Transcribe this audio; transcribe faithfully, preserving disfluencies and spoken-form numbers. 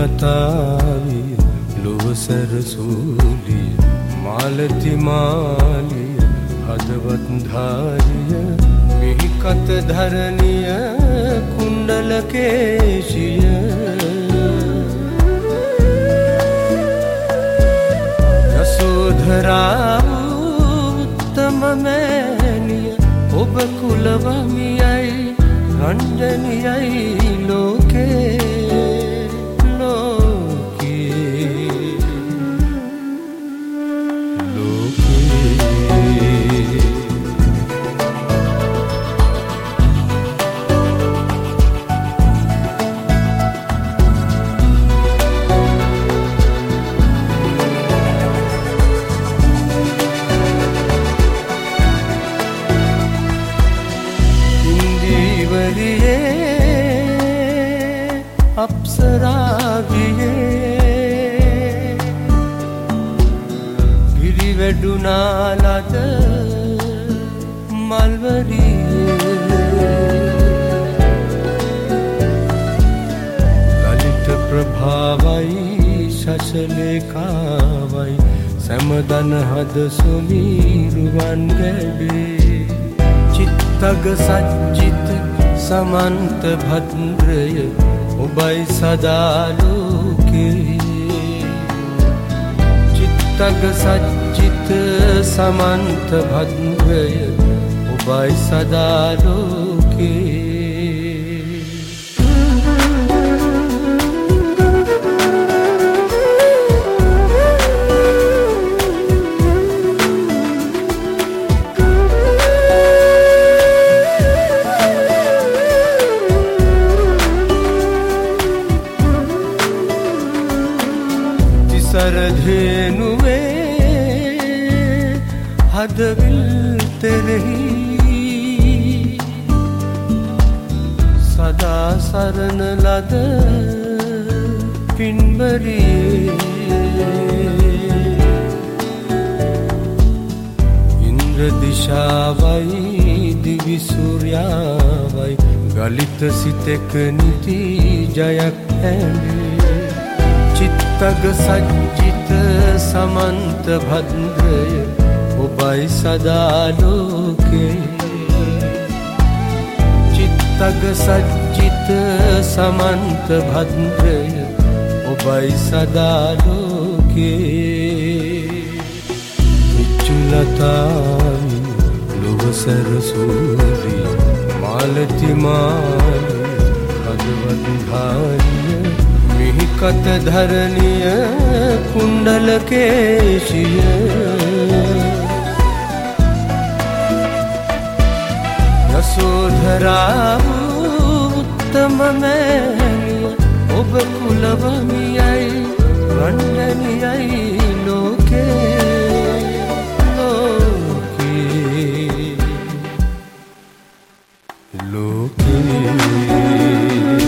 ලතාවිය ලොවසර සූලිය මාලති මාලිය හදවත් ධාරිය මෙහි කත ධරණිය කුණ්ඩල කේශිය යසෝධරා උත්තම මෑණිය ඔබ කුලවමියයි රංජනියයි ලෝකේ අප්සරාවියේ පිරිවැඩුනාලද මල්වරියේ ලලිත ප්‍රභාවයි ශශලේකාවයි සැමදන හද සොමීරුවන් ගැඩේ චිත්තග සච්චිත සමන්ත භද්‍රය ඔබයි සදා ලෝකේ චිත්තග සච්චිත සමන්ත භද්‍රය ඔබයි සදා ලෝකේ සරධේනුවේ හදවිල් තෙරෙහි සදා සරණ ලද පින්බරියේ ඉන්ද්‍ර දිශාවයි දිවි සූර්යාවයි ගලිත සිතක නිති ජයක් ඇඳේ චිත්තග සච්චිත සමන්ත භද්‍රය ඔබයි සදා ලෝකේ චිත්තග සච්චිත සමන්ත භද්‍රය ඔබයි සදා ලෝකේ විචුලතාවි ලොවසර සූරිය මාලති මාලිය හදවත් ධාරිය මෙහි කත ධරණිය කුණ්ඩල කේශිය යසෝධරා උත්තම මෑණිය ඔබ කුලවමියයි රංජනියයි ලෝකේ ලෝකේ ලෝකේ